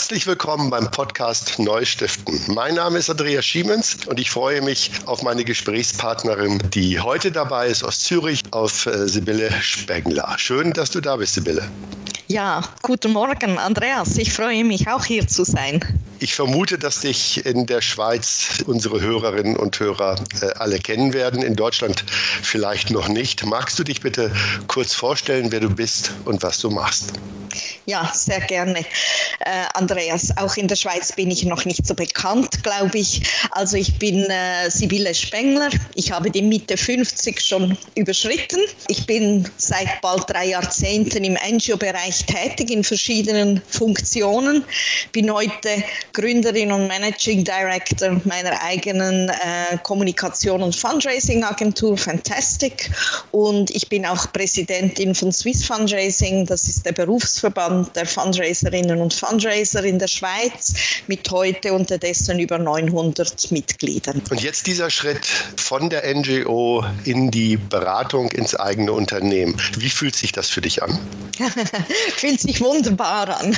Herzlich willkommen beim Podcast Neustiften. Mein Name ist Andreas Schiemens und ich freue mich auf meine Gesprächspartnerin, die heute dabei ist aus Zürich, auf Sibylle Spengler. Schön, dass du da bist, Sibylle. Ja, guten Morgen, Andreas. Ich freue mich auch hier zu sein. Ich vermute, dass dich in der Schweiz unsere Hörerinnen und Hörer alle kennen werden, in Deutschland vielleicht noch nicht. Magst du dich bitte kurz vorstellen, wer du bist und was du machst? Ja, sehr gerne, Andreas. Auch in der Schweiz bin ich noch nicht so bekannt, glaube ich. Also ich bin Sibylle Spengler. Ich habe die Mitte 50 schon überschritten. Ich bin seit bald 3 Jahrzehnten im NGO-Bereich tätig in verschiedenen Funktionen. Bin heute Gründerin und Managing Director meiner eigenen Kommunikation- und Fundraising-Agentur Fantastic. Und ich bin auch Präsidentin von Swiss Fundraising. Das ist der Berufsverband der Fundraiserinnen und Fundraiser in der Schweiz mit heute unterdessen über 900 Mitgliedern. Und jetzt dieser Schritt von der NGO in die Beratung ins eigene Unternehmen. Wie fühlt sich das für dich an? Fühlt sich wunderbar an.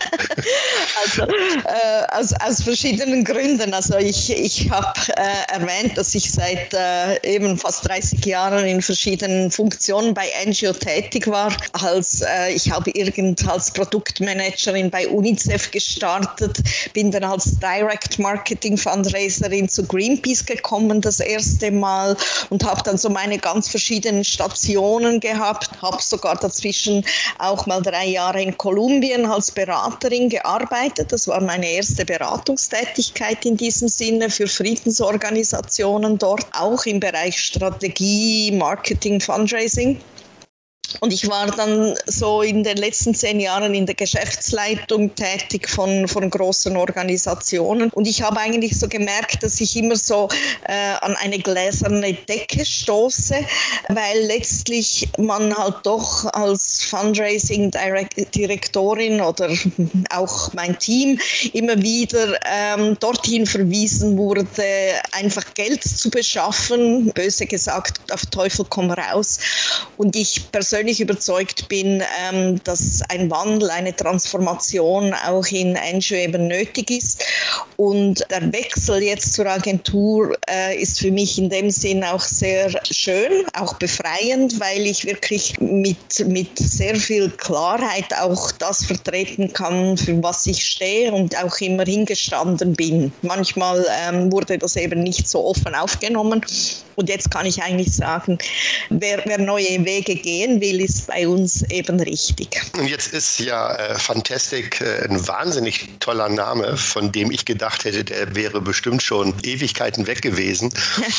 Aus verschiedenen Gründen. Also ich habe erwähnt, dass ich seit eben fast 30 Jahren in verschiedenen Funktionen bei NGO tätig war. Ich habe als Produktmanagerin bei UNICEF gestartet, bin dann als Direct Marketing Fundraiserin zu Greenpeace gekommen das erste Mal und habe dann so meine ganz verschiedenen Stationen gehabt, habe sogar dazwischen auch mal 3 Jahre in Kolumbien als Beraterin gearbeitet. Das war meine erste Beratungstätigkeit in diesem Sinne für Friedensorganisationen dort, auch im Bereich Strategie, Marketing, Fundraising. Und ich war dann so in den letzten 10 Jahren in der Geschäftsleitung tätig von großen Organisationen. Und ich habe eigentlich so gemerkt, dass ich immer so an eine gläserne Decke stoße, weil letztlich man halt doch als Fundraising-Direktorin oder auch mein Team immer wieder dorthin verwiesen wurde, einfach Geld zu beschaffen, böse gesagt, auf Teufel komm raus. Und ich persönlich überzeugt bin, dass ein Wandel, eine Transformation auch in NGO eben nötig ist. Und der Wechsel jetzt zur Agentur ist für mich in dem Sinn auch sehr schön, auch befreiend, weil ich wirklich mit sehr viel Klarheit auch das vertreten kann, für was ich stehe und auch immer hingestanden bin. Manchmal wurde das eben nicht so offen aufgenommen. Und jetzt kann ich eigentlich sagen, wer neue Wege gehen will, ist bei uns eben richtig. Und jetzt ist ja Fantastic ein wahnsinnig toller Name, von dem ich gedacht hätte, der wäre bestimmt schon Ewigkeiten weg gewesen.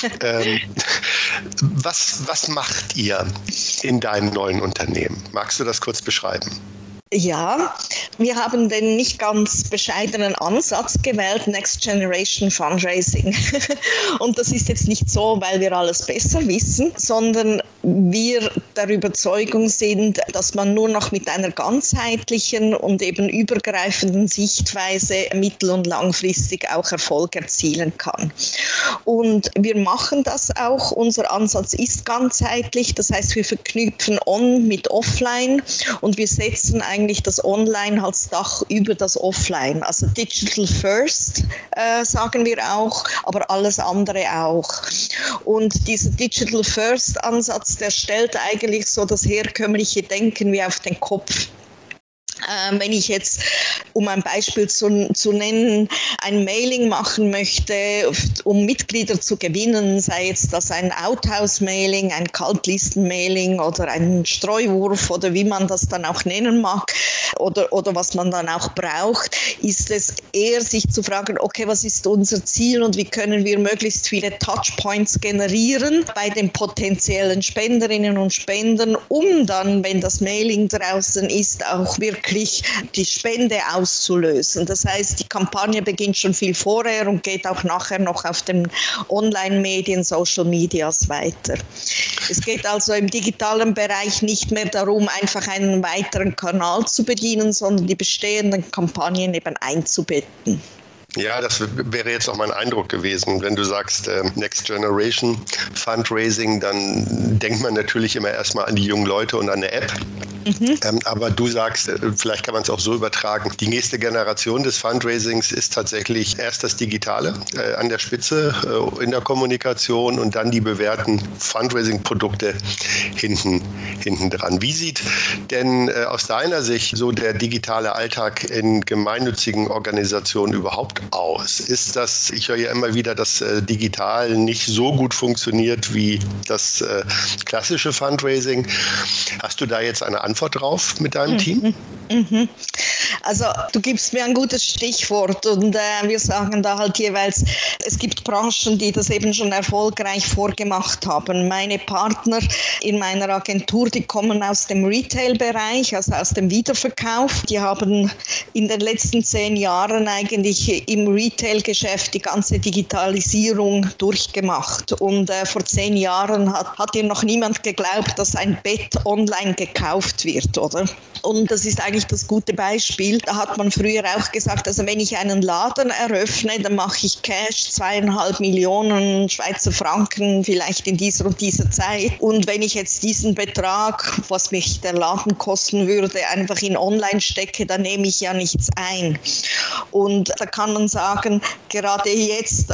Was macht ihr in deinem neuen Unternehmen? Magst du das kurz beschreiben? Ja, wir haben den nicht ganz bescheidenen Ansatz gewählt, Next Generation Fundraising. Und das ist jetzt nicht so, weil wir alles besser wissen, sondern wir der Überzeugung sind, dass man nur noch mit einer ganzheitlichen und eben übergreifenden Sichtweise mittel- und langfristig auch Erfolg erzielen kann. Und wir machen das auch. Unser Ansatz ist ganzheitlich. Das heißt, wir verknüpfen On mit Offline und wir setzen eigentlich das Online als Dach über das Offline. Also Digital First sagen wir auch, aber alles andere auch. Und dieser Digital First Ansatz, der stellt eigentlich so das herkömmliche Denken wie auf den Kopf. Wenn ich jetzt, um ein Beispiel zu nennen, ein Mailing machen möchte, um Mitglieder zu gewinnen, sei jetzt das ein Outhouse-Mailing, ein Kaltlisten-Mailing oder ein Streuwurf oder wie man das dann auch nennen mag oder was man dann auch braucht, ist es eher sich zu fragen, okay, was ist unser Ziel und wie können wir möglichst viele Touchpoints generieren bei den potenziellen Spenderinnen und Spendern, um dann, wenn das Mailing draußen ist, auch wirklich die Spende auszulösen. Das heißt, die Kampagne beginnt schon viel vorher und geht auch nachher noch auf den Online-Medien, Social Medias weiter. Es geht also im digitalen Bereich nicht mehr darum, einfach einen weiteren Kanal zu bedienen, sondern die bestehenden Kampagnen eben einzubetten. Ja, das wäre jetzt auch mein Eindruck gewesen. Wenn du sagst Next Generation Fundraising, dann denkt man natürlich immer erstmal an die jungen Leute und an eine App. Aber du sagst, vielleicht kann man es auch so übertragen, die nächste Generation des Fundraisings ist tatsächlich erst das Digitale an der Spitze in der Kommunikation und dann die bewährten Fundraising-Produkte hinten dran. Wie sieht denn aus deiner Sicht so der digitale Alltag in gemeinnützigen Organisationen überhaupt aus? Ist das, ich höre ja immer wieder, dass digital nicht so gut funktioniert wie das klassische Fundraising. Hast du da jetzt eine Antwort drauf mit deinem Team? Also du gibst mir ein gutes Stichwort und wir sagen da halt jeweils, es gibt Branchen, die das eben schon erfolgreich vorgemacht haben. Meine Partner in meiner Agentur, die kommen aus dem Retail-Bereich, also aus dem Wiederverkauf. Die haben in den letzten 10 Jahren eigentlich im Retail-Geschäft die ganze Digitalisierung durchgemacht. Und vor 10 Jahren hat dir noch niemand geglaubt, dass ein Bett online gekauft wird, oder? Und das ist eigentlich das gute Beispiel. Da hat man früher auch gesagt, also wenn ich einen Laden eröffne, dann mache ich Cash 2,5 Millionen Schweizer Franken vielleicht in dieser und dieser Zeit. Und wenn ich jetzt diesen Betrag, was mich der Laden kosten würde, einfach in Online stecke, dann nehme ich ja nichts ein. Und da kann man sagen, gerade jetzt,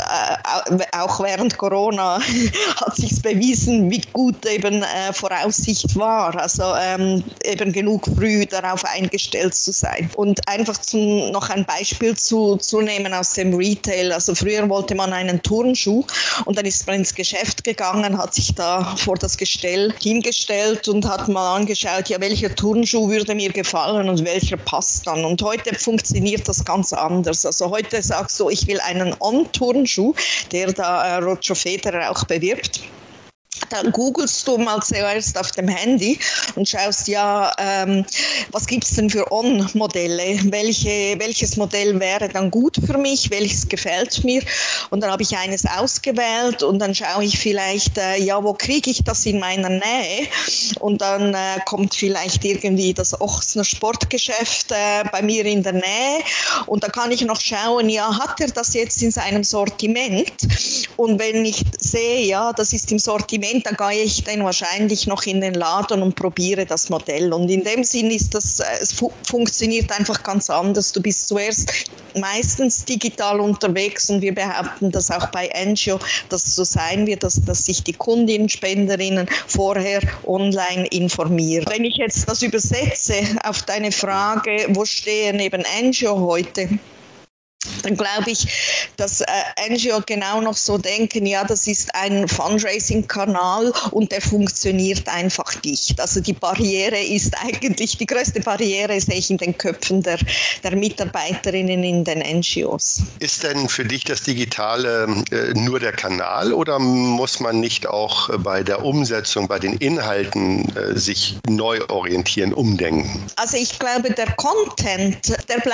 auch während Corona, hat sich bewiesen, wie gut eben Voraussicht war. Also eben genug früh darauf eingestellt zu sein. Und einfach noch ein Beispiel zu nehmen aus dem Retail. Also früher wollte man einen Turnschuh und dann ist man ins Geschäft gegangen, hat sich da vor das Gestell hingestellt und hat mal angeschaut, ja, welcher Turnschuh würde mir gefallen und welcher passt dann. Und heute funktioniert das ganz anders. Also heute sagst du, ich will einen On-Turnschuh, der da Roger Federer auch bewirbt. Dann googelst du mal zuerst auf dem Handy und schaust, ja, was gibt es denn für On-Modelle? Welches Modell wäre dann gut für mich? Welches gefällt mir? Und dann habe ich eines ausgewählt und dann schaue ich vielleicht, ja, wo kriege ich das in meiner Nähe? Und dann kommt vielleicht irgendwie das Ochsner Sportgeschäft bei mir in der Nähe. Und da kann ich noch schauen, ja, hat er das jetzt in seinem Sortiment? Und wenn ich sehe, ja, das ist im Sortiment, dann gehe ich dann wahrscheinlich noch in den Laden und probiere das Modell. Und in dem Sinn ist das, es funktioniert einfach ganz anders. Du bist zuerst meistens digital unterwegs und wir behaupten das auch bei NGO, dass es so sein wird, dass sich die Kundinnen, Spenderinnen vorher online informieren. Wenn ich jetzt das übersetze auf deine Frage, wo stehen eben NGO heute? Dann glaube ich, dass NGO genau noch so denken, ja, das ist ein Fundraising-Kanal und der funktioniert einfach nicht. Also die Barriere ist eigentlich, die größte Barriere sehe ich in den Köpfen der Mitarbeiterinnen in den NGOs. Ist denn für dich das Digitale nur der Kanal oder muss man nicht auch bei der Umsetzung, bei den Inhalten sich neu orientieren, umdenken? Also ich glaube, der Content,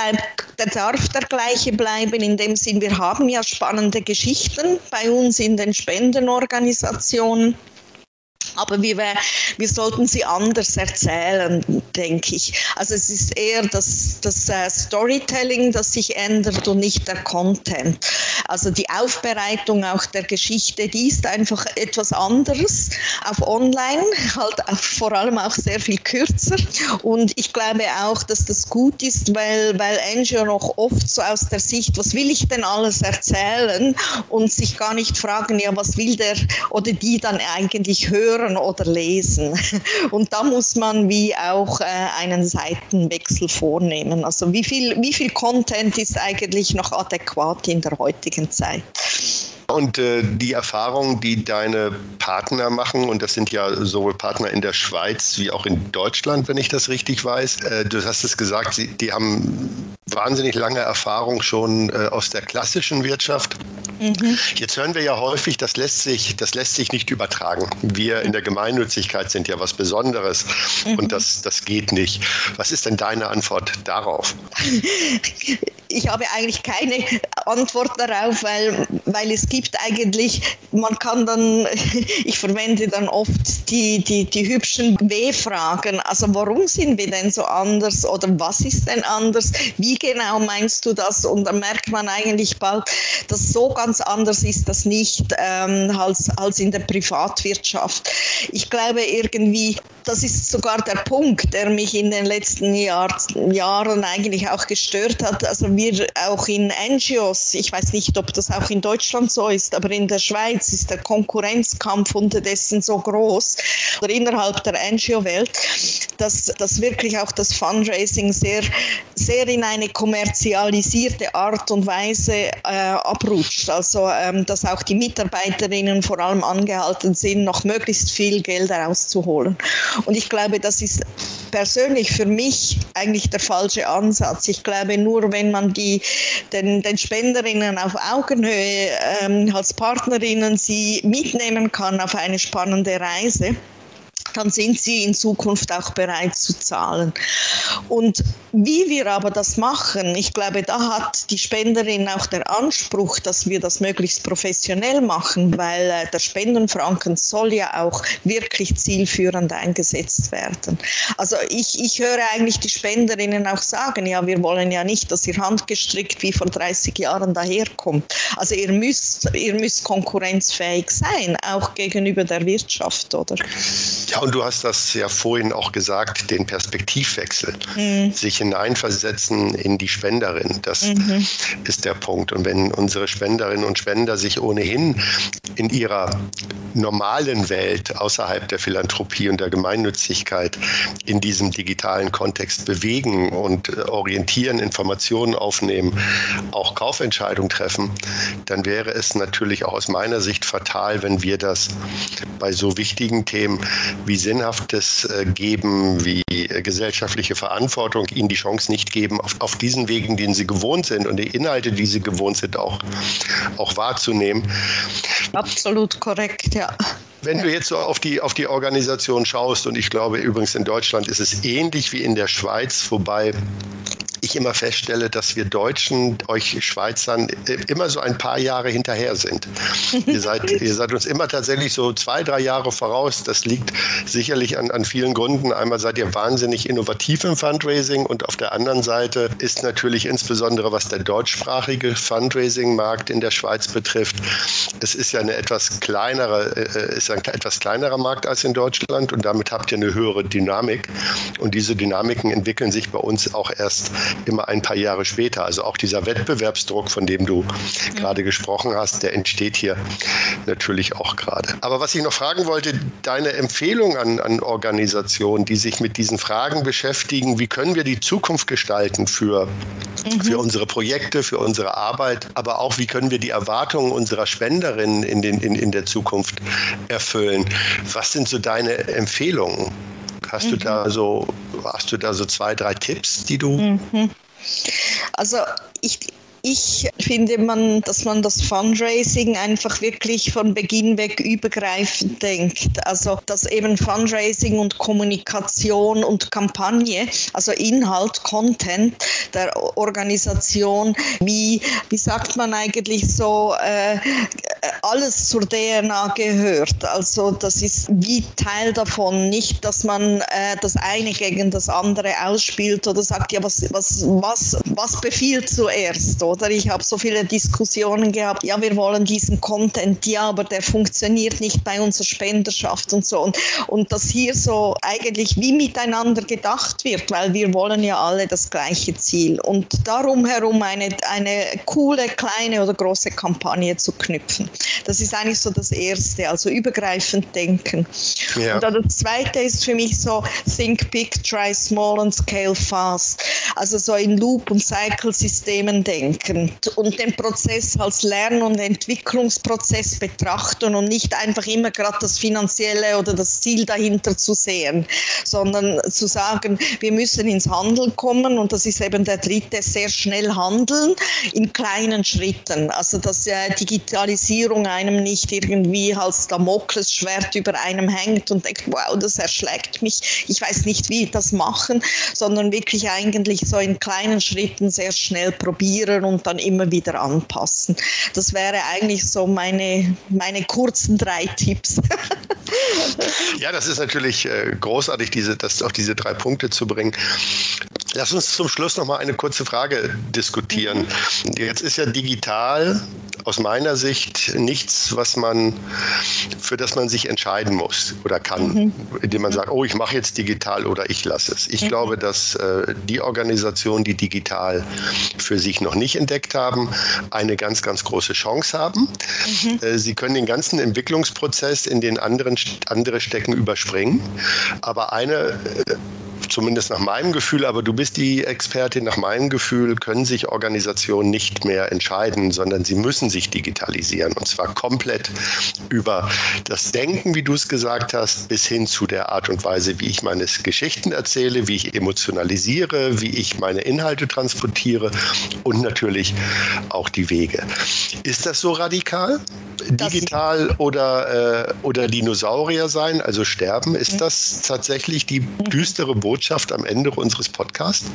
der darf der gleiche bleiben. In dem Sinn, wir haben ja spannende Geschichten bei uns in den Spendenorganisationen. Aber wir sollten sie anders erzählen, denke ich. Also es ist eher das Storytelling, das sich ändert und nicht der Content. Also die Aufbereitung auch der Geschichte, die ist einfach etwas anderes auf Online, halt vor allem auch sehr viel kürzer. Und ich glaube auch, dass das gut ist, weil NGO noch oft so aus der Sicht, was will ich denn alles erzählen und sich gar nicht fragen, ja, was will der oder die dann eigentlich hören oder lesen. Und da muss man wie auch einen Seitenwechsel vornehmen. Also wie viel Content ist eigentlich noch adäquat in der heutigen Zeit? Und die Erfahrungen, die deine Partner machen, und das sind ja sowohl Partner in der Schweiz wie auch in Deutschland, wenn ich das richtig weiß. Du hast es gesagt, die haben wahnsinnig lange Erfahrung schon aus der klassischen Wirtschaft. Mhm. Jetzt hören wir ja häufig, das lässt sich nicht übertragen. Wir in der Gemeinnützigkeit sind ja was Besonderes und das geht nicht. Was ist denn deine Antwort darauf? Ich habe eigentlich keine Antwort darauf, weil es gibt eigentlich, man kann dann, ich verwende dann oft die hübschen W-Fragen, also warum sind wir denn so anders oder was ist denn anders, wie genau meinst du das? Und dann merkt man eigentlich bald, dass so ganz anders ist das nicht als in der Privatwirtschaft. Ich glaube irgendwie, das ist sogar der Punkt, der mich in den letzten Jahren eigentlich auch gestört hat. Also wir auch in NGOs, ich weiß nicht, ob das auch in Deutschland so ist, aber in der Schweiz ist der Konkurrenzkampf unterdessen so groß, oder innerhalb der NGO-Welt, dass wirklich auch das Fundraising sehr, sehr in eine kommerzialisierte Art und Weise abrutscht. Also dass auch die Mitarbeiterinnen vor allem angehalten sind, noch möglichst viel Geld herauszuholen. Und ich glaube, das ist persönlich für mich eigentlich der falsche Ansatz. Ich glaube, nur wenn man den Spenderinnen auf Augenhöhe als Partnerinnen sie mitnehmen kann auf eine spannende Reise, dann sind sie in Zukunft auch bereit zu zahlen. Und wie wir aber das machen, ich glaube, da hat die Spenderin auch den Anspruch, dass wir das möglichst professionell machen, weil der Spendenfranken soll ja auch wirklich zielführend eingesetzt werden. Also ich höre eigentlich die Spenderinnen auch sagen, ja, wir wollen ja nicht, dass ihr handgestrickt wie vor 30 Jahren daherkommt. Also ihr müsst konkurrenzfähig sein, auch gegenüber der Wirtschaft, oder? Ja, und du hast das ja vorhin auch gesagt, den Perspektivwechsel, sich hineinversetzen in die Spenderin, das ist der Punkt. Und wenn unsere Spenderinnen und Spender sich ohnehin in ihrer normalen Welt außerhalb der Philanthropie und der Gemeinnützigkeit in diesem digitalen Kontext bewegen und orientieren, Informationen aufnehmen, auch Kaufentscheidungen treffen, dann wäre es natürlich auch aus meiner Sicht fatal, wenn wir das bei so wichtigen Themen wie sinnhaftes Geben, wie gesellschaftliche Verantwortung ihnen die Chance nicht geben, auf diesen Wegen, den sie gewohnt sind und die Inhalte, die sie gewohnt sind, auch wahrzunehmen. Absolut korrekt, ja. Wenn du jetzt so auf die Organisation schaust, und ich glaube übrigens in Deutschland ist es ähnlich wie in der Schweiz, wobei ich immer feststelle, dass wir Deutschen euch Schweizern immer so ein paar Jahre hinterher sind. Ihr seid uns immer tatsächlich so 2-3 Jahre voraus. Das liegt sicherlich an vielen Gründen. Einmal seid ihr wahnsinnig innovativ im Fundraising und auf der anderen Seite ist natürlich insbesondere, was der deutschsprachige Fundraising-Markt in der Schweiz betrifft, es ist ja ein etwas kleinerer Markt als in Deutschland und damit habt ihr eine höhere Dynamik. Und diese Dynamiken entwickeln sich bei uns auch erst immer ein paar Jahre später. Also auch dieser Wettbewerbsdruck, von dem du gerade gesprochen hast, der entsteht hier natürlich auch gerade. Aber was ich noch fragen wollte, deine Empfehlung an Organisationen, die sich mit diesen Fragen beschäftigen, wie können wir die Zukunft gestalten für unsere Projekte, für unsere Arbeit, aber auch wie können wir die Erwartungen unserer Spenderinnen in der Zukunft erfüllen? Was sind so deine Empfehlungen? Hast du da so 2-3 Tipps, die du... Also ich finde, dass man das Fundraising einfach wirklich von Beginn weg übergreifend denkt. Also dass eben Fundraising und Kommunikation und Kampagne, also Inhalt, Content der Organisation, wie sagt man eigentlich so, alles zur DNA gehört. Also das ist wie Teil davon, nicht, dass man das eine gegen das andere ausspielt oder sagt, ja, was befiehlt zuerst, oder? Ich habe so viele Diskussionen gehabt, ja, wir wollen diesen Content, ja, aber der funktioniert nicht bei unserer Spenderschaft und so. Und dass hier so eigentlich wie miteinander gedacht wird, weil wir wollen ja alle das gleiche Ziel. Und darum herum eine coole, kleine oder große Kampagne zu knüpfen. Das ist eigentlich so das Erste, also übergreifend denken. Ja. Und dann das Zweite ist für mich so think big, try small and scale fast. Also so in Loop- und Cycle-Systemen denken und den Prozess als Lern- und Entwicklungsprozess betrachten und nicht einfach immer gerade das Finanzielle oder das Ziel dahinter zu sehen, sondern zu sagen, wir müssen ins Handeln kommen und das ist eben der dritte, sehr schnell handeln in kleinen Schritten. Also dass Digitalisierung einem nicht irgendwie als Damoklesschwert über einem hängt und denkt, wow, das erschlägt mich, ich weiß nicht, wie das machen, sondern wirklich eigentlich so in kleinen Schritten sehr schnell probieren und dann immer wieder anpassen. Das wäre eigentlich so meine kurzen 3 Tipps. Ja, das ist natürlich großartig, das auf diese 3 Punkte zu bringen. Lass uns zum Schluss noch mal eine kurze Frage diskutieren. Jetzt ist ja digital aus meiner Sicht nichts, für das man sich entscheiden muss oder kann, indem man sagt, oh, ich mache jetzt digital oder ich lasse es. Ich glaube, dass die Organisationen, die digital für sich noch nicht entdeckt haben, eine ganz, ganz große Chance haben. Sie können den ganzen Entwicklungsprozess, in den andere stecken, überspringen. Aber zumindest nach meinem Gefühl, aber du bist die Expertin, nach meinem Gefühl können sich Organisationen nicht mehr entscheiden, sondern sie müssen sich digitalisieren, und zwar komplett über das Denken, wie du es gesagt hast, bis hin zu der Art und Weise, wie ich meine Geschichten erzähle, wie ich emotionalisiere, wie ich meine Inhalte transportiere und natürlich auch die Wege. Ist das so radikal? Digital oder Dinosaurier sein, also sterben? Ist das tatsächlich die düstere Botschaft am Ende unseres Podcasts?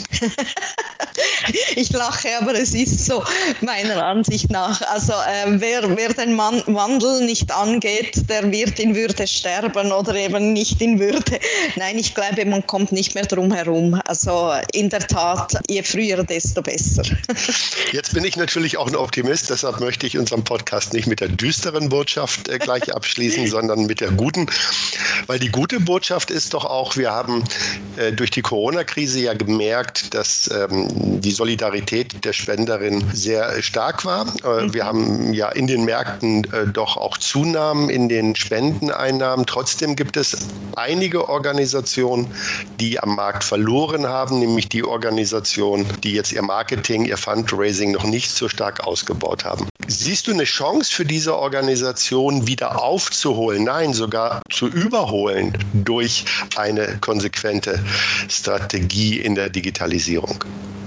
Ich lache, aber es ist so, meiner Ansicht nach. Also wer den Wandel nicht angeht, der wird in Würde sterben oder eben nicht in Würde. Nein, ich glaube, man kommt nicht mehr drum herum. Also in der Tat, je früher, desto besser. Jetzt bin ich natürlich auch ein Optimist, deshalb möchte ich unseren Podcast nicht mit der düsteren Botschaft gleich abschließen, sondern mit der guten. Weil die gute Botschaft ist doch auch, wir haben durch die Corona-Krise ja gemerkt, dass die Solidarität der Spenderin sehr stark war. Wir haben ja in den Märkten doch auch Zunahmen in den Spendeneinnahmen. Trotzdem gibt es einige Organisationen, die am Markt verloren haben, nämlich die Organisationen, die jetzt ihr Marketing, ihr Fundraising noch nicht so stark ausgebaut haben. Siehst du eine Chance für diese Organisation wieder aufzuholen, nein, sogar zu überholen durch eine konsequente Strategie in der Digitalisierung?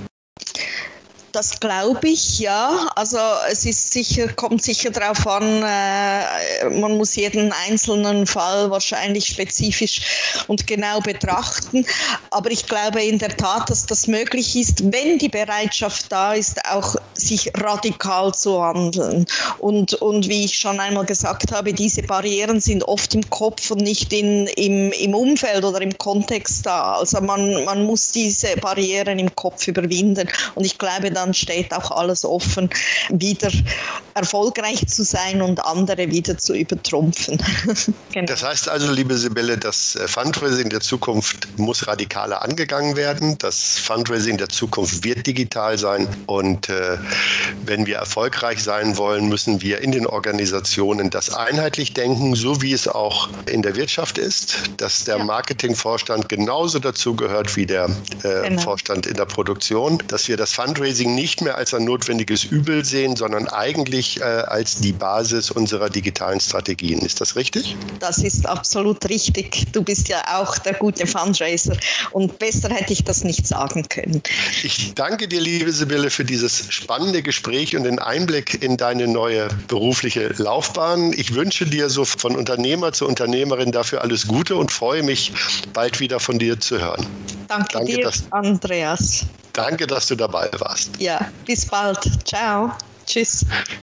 Das glaube ich, ja. Also es ist kommt sicher darauf an, man muss jeden einzelnen Fall wahrscheinlich spezifisch und genau betrachten. Aber ich glaube in der Tat, dass das möglich ist, wenn die Bereitschaft da ist, auch sich radikal zu handeln. Und wie ich schon einmal gesagt habe, diese Barrieren sind oft im Kopf und nicht im Umfeld oder im Kontext da. Also man muss diese Barrieren im Kopf überwinden. Und ich glaube, dann steht auch alles offen, wieder erfolgreich zu sein und andere wieder zu übertrumpfen. Genau. Das heißt also, liebe Sibylle, das Fundraising der Zukunft muss radikaler angegangen werden. Das Fundraising der Zukunft wird digital sein. Und wenn wir erfolgreich sein wollen, müssen wir in den Organisationen das einheitlich denken, so wie es auch in der Wirtschaft ist, dass der Marketingvorstand genauso dazu gehört wie der Vorstand in der Produktion, dass wir das Fundraising nicht mehr als ein notwendiges Übel sehen, sondern eigentlich als die Basis unserer digitalen Strategien. Ist das richtig? Das ist absolut richtig. Du bist ja auch der gute Fundraiser und besser hätte ich das nicht sagen können. Ich danke dir, liebe Sibylle, für dieses spannende Gespräch und den Einblick in deine neue berufliche Laufbahn. Ich wünsche dir so von Unternehmer zu Unternehmerin dafür alles Gute und freue mich, bald wieder von dir zu hören. Danke dir, Andreas. Danke, dass du dabei warst. Ja, bis bald. Ciao. Tschüss.